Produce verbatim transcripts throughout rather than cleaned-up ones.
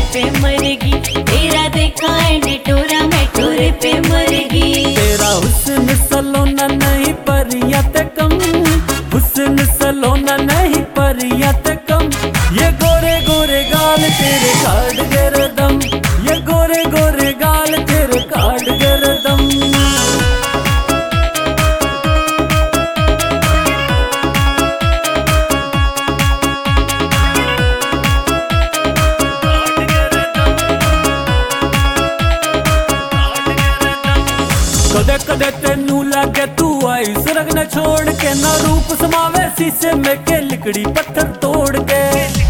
पे मरेगी, तेरा देखा एंडिटोरा मैं टोरे पे मरेगी। तेरा हुस्न सलोना नहीं परियां ते कम, हुस्न सलोना नहीं परियां ते कम। ये गोरे गोरे गाल तेरे काट गिरदम, ये गोरे गोरे गाल तेरे काट गिरदम। कदे कदे तेनू लागे तू आई सुरग न छोड़ के, ना रूप समावे शीशे में के लिकड़ी पत्थर तोड़ के।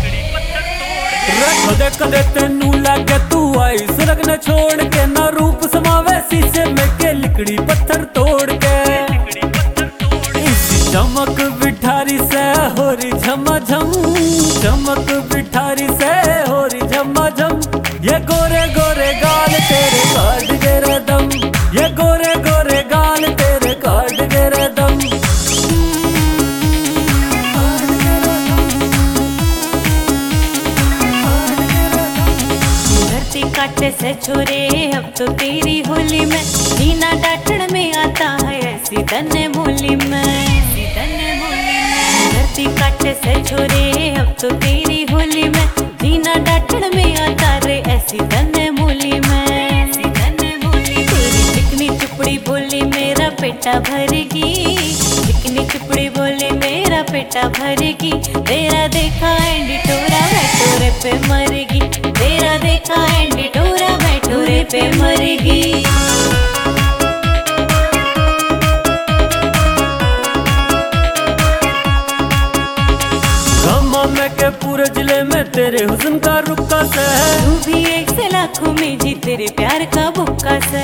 कदे कदे तेनू लागे तू आई सुरग न छोड़ के, ना रूप समावे शीशे में के लिकड़ी पत्थर तोड़ के। इसी चमक बिठारी से होरी झमाझम, चमक बिठारी से होरी झमाझम। ये गोरे गोरे गाल तेरे काट गिरदम, ये गोरे गोरे गाल तेरे काट गिरदम। धरती काटे से छोरे अब तो तेरी होली में, जीना डांटन में आता है ऐसी तन्ने बोली में। धरती काटे से छोरे अब तो तेरी होली में, जीना डांटन में आता रे ऐसी तन्ने बोली में। तेरी चिकनी चुपड़ी बोली मेरा पेटा भरेगी, चिकनी चुपड़ी बोली मेरा पेटा भरेगी। तेरा देखा एंडिटोरा मैं टोरे पे मरेगी, तेरा देखा एंडिटोरा मैं टोरे पे मरेगी। में के पूरे जिले में तेरे हुस्न का रुक्का से है, तू भी एक से लाखों में जी तेरे प्यार का बुक्का से।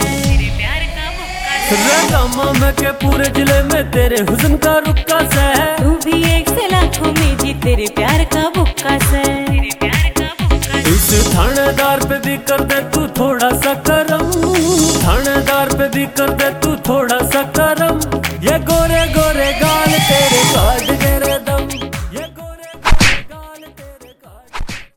रकामा में के पूरे जिले में तेरे हुस्न का रुक्का से है, तू भी एक से लाखों में जी तेरे प्यार का बुक्का से। इस थानेदार पे भी कर दे तू थोड़ा सा करम, थानेदार पे भी कर दे तू थोड़ा